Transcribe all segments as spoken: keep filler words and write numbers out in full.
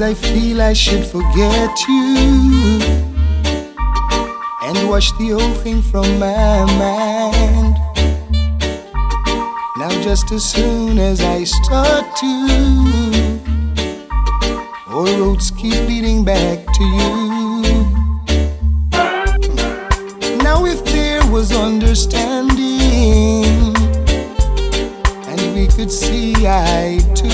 I feel I should forget you and wash the old thing from my mind. Now just as soon as I start to, all roads keep leading back to you. Now if there was understanding and we could see eye to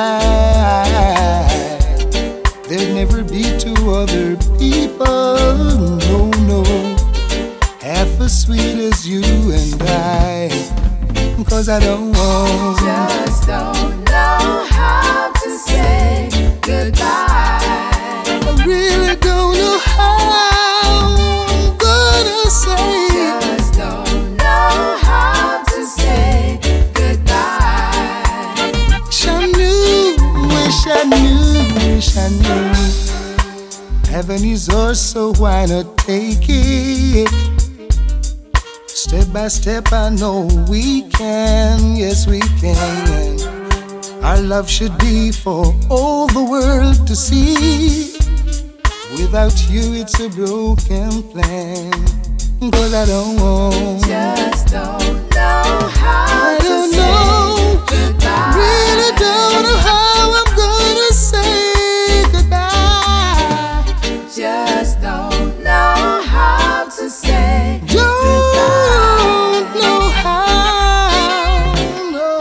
eye, there'd never be two other people, no, no, half as sweet as you and I. Cause I don't want, just don't know how to say goodbye. I really don't know how I'm gonna say, just don't know how to say goodbye. Wish I knew, wish I knew, wish I knew. Heaven is ours, so why not take it? Step by step I know we can, yes we can. Our love should be for all the world to see. Without you it's a broken plan. Cause I don't want, just don't know how I to don't say know, goodbye. really don't know how I'm gonna say goodbye. Just don't know how to say Don't know how, no.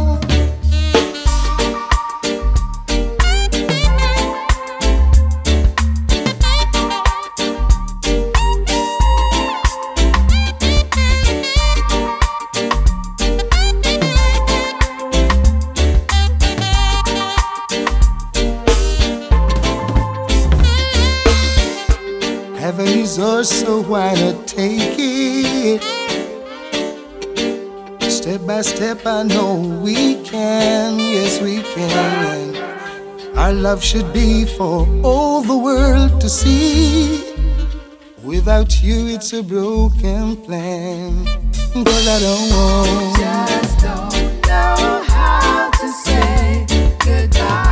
Heaven is ours, so why not take it? Step by step I know we can, yes we can. Our love should be for all the world to see. Without you it's a broken plan. Cause I don't want, just don't know how to say goodbye.